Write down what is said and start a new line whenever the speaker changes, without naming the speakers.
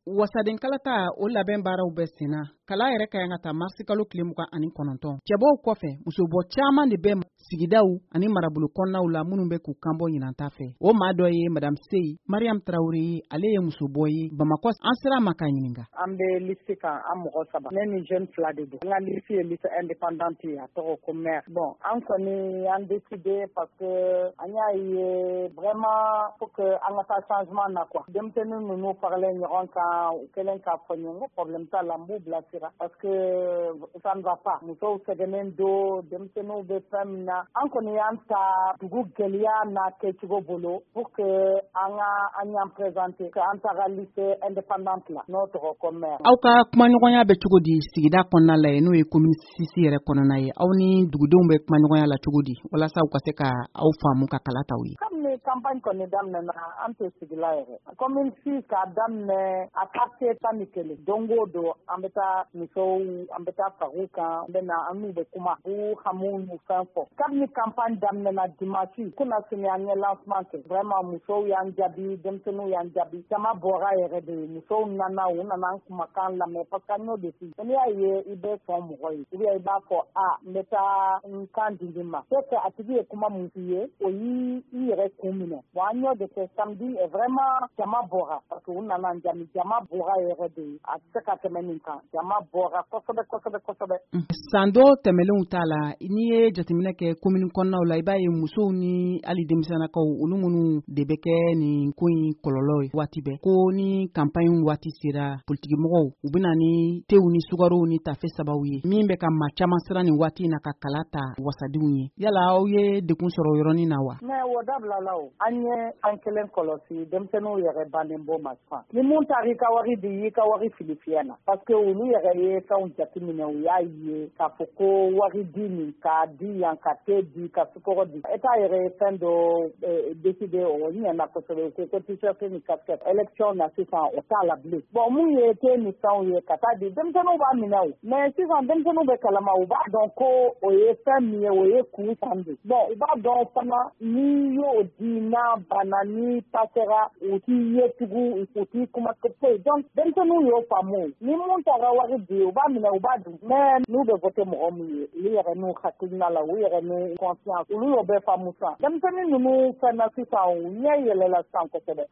wasaden kalata o labɛn baaraw bɛ senna kala yɛrɛ ka yan ka taa marisi kalo tile 29 cɛbɔw kɔfɛ musobɔ caman de bɛ sigidaw ani marabolo kɔnɔnaw la minnu bɛ k'u kanbɔ ɲinanta fɛ o maa dɔ ye madame Seyi Mariam Traoré ale ye musobɔ ye Bamakɔ an sera ma ka ɲininka
an bɛ liste kan an mɔgɔ 3 ne ni jeune 2 de don an ka liste ye liste indépendante ye a tɔgɔ ko maire bon an kɔni an décidé parce que an y'a ye vraiment faut que an ka taa changement na quoi denmisɛnnin ninnu faralen ɲɔgɔn kan u kelen k'a fɔ n ye n ko problème t'a la n b'u bilasira parce que ça ne va pas musow sɛgɛnnen don denmisɛnninw bɛ fɛn min na an kɔni y'an ta dugu gɛlɛya n'a kɛcogo bolo pour que an y'an présenter que an taga liste indépendante la n'o tɔgɔ ko maire.
Aw ka kumaɲɔgɔnya bɛ cogo di sigida kɔnɔna la n'o ye commune 6 yɛrɛ kɔnɔna ye aw ni dugudenw bɛ kumaɲɔgɔnya la cogo di walasa u ka se ka aw faamu ka kala taw ye.
Comme campagne kɔni daminɛna an tɛ sigila yɛrɛ commune 6 k'a daminɛ a quartier 11 don o don an bɛ taa musow an bɛ taa fagu kan an bɛ na an n'u bɛ kuma u hamu n'u fɛn fɔ kabini campagne daminɛna dimanche kuna sini an ye lancement kɛ vraiment musow y'an jaabi denmisɛnninw y'an jaabi jama bɔra yɛrɛ de musow nana u nana an kumakan lamɛn parce que an y'o de fi n'i y'a ye i bɛ sɔn mɔgɔ ye ou bien i b'a fɔ n bɛ taa n kan di nin ma c'est que a tigi ye kuma mun f'i ye o y'i yɛrɛ kun minɛ bon an y'o de kɛ samedi vraiment jama bɔra parce que u nana an jaabi jama bɔra yɛrɛ de a tɛ se ka tɛmɛ nin kan jama bɔra kosɛbɛ kosɛbɛ kosɛbɛ.
San dɔ tɛmɛlenw t'a la n'i ye jateminɛ kɛ commune kɔnɔnaw la i b'a ye musow ni hali denmisɛnnakaw olu minnu de bɛ kɛ nin ko in kɔlɔlɔ ye waati bɛɛ ko ni campagne waati sera politikimɔgɔw u bɛna ni tew ni sugarow ni tafe sabaw ye min bɛ ka maa caman siran nin waati na ka kala ta wasadenw ye yala aw ye dekun sɔrɔ yɔrɔnin na wa.
mais o dabila la o an ye an kelen kɔlɔsi denmisɛnninw yɛrɛ bannen bɔ ma sisan ni mun taara i ka wari di i ka wari fili fiyɛ na parce que olu yɛrɛ ye fɛnw jateminɛ u y'a ye k'a fɔ ko wari di nin ka di yan ka te di ka sukɔrɔ di État yɛrɛ ye fɛn dɔ décidé o ɲɛna kosɛbɛ ko t-shirt ni casquette élection na sisan o t'a la bilen bon mun ye te ni fɛnw ye ka taa di denmisɛnninw b'a minɛ o mais sisan denmisɛnninw bɛ kalama u b'a dɔn ko o ye fɛn min ye o ye kun san de bon u b'a dɔn fana n'i y'o di n'a banna ni pasera u t'i ye tugun u t'i kuma kɛ foyi donc denmisɛnninw y'o faamu ni mun taara wari di u b'a minɛ u b'a dun mais n'u bɛ voter mɔgɔ min ye olu yɛrɛ n'u hakilina la u yɛrɛ n'u conscience olu y'o bɛɛ faamu sisan denmisɛnnin ninnu fɛn na sisan u ɲɛ yɛlɛla sisan kosɛbɛ.